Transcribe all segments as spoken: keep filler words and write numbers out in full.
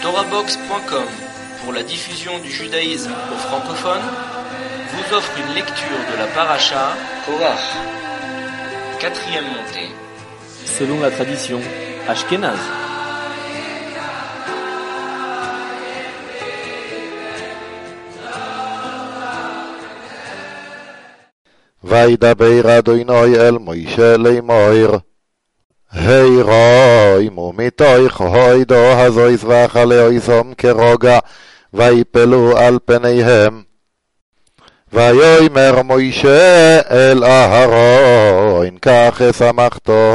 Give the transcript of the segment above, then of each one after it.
Torabox point com, pour la diffusion du judaïsme aux francophones, vous offre une lecture de la paracha Korach, quatrième montée. Selon la tradition ashkénaze. וידבר אדוני אל מוישה לאמור, הירוימו מתוך הוידו הזו יזרח לאויסום כרוגע, ויפלו על פניהם. ויאמר מוישה אל אהרון, קח אסמכתו,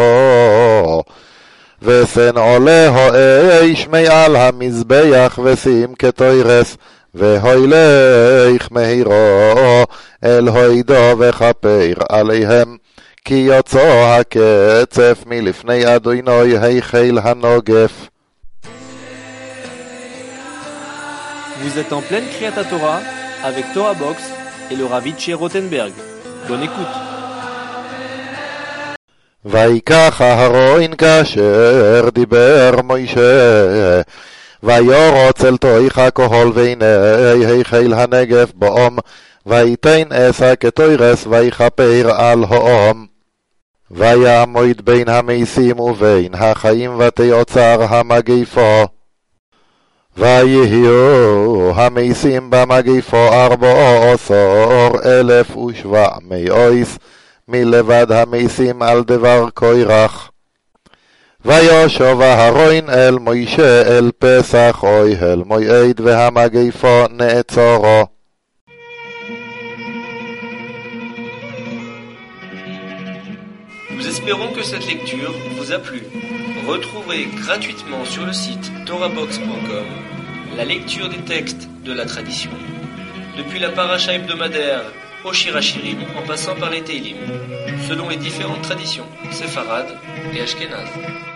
ושן עולה האש מעל המזבח, ושים כתוירס, והוילך מהירו אל הוידו וכפר עליהם, כי יוצא הקצף מלפני אדוני היכל הנוגף. Vous êtes en pleine Kriyat Torah avec Torabox et le Rav Itcher Rothenberg. Bonne écoute. ויקח אהרון כאשר דיבר מוישה, וירוץ אל תוך הכהל והנה היכל הנגף באום, ויתן עשה כתוירס ויכפר על האום. ויעמוד בין המסים ובין החיים ותיוצר המגיפו. ויהיו המסים במגיפו ארבע עשר אלף ושבע מאויס, מלבד המסים על דבר קורח. וישוב אהרון אל מוישה אל פסח אוהל מועד, והמגיפו נעצרו. Nous espérons que cette lecture vous a plu. Retrouvez gratuitement sur le site Torabox point com la lecture des textes de la tradition, depuis la paracha hebdomadaire au Shir Hashirim en passant par les Teilim, selon les différentes traditions séfarades et ashkénazes.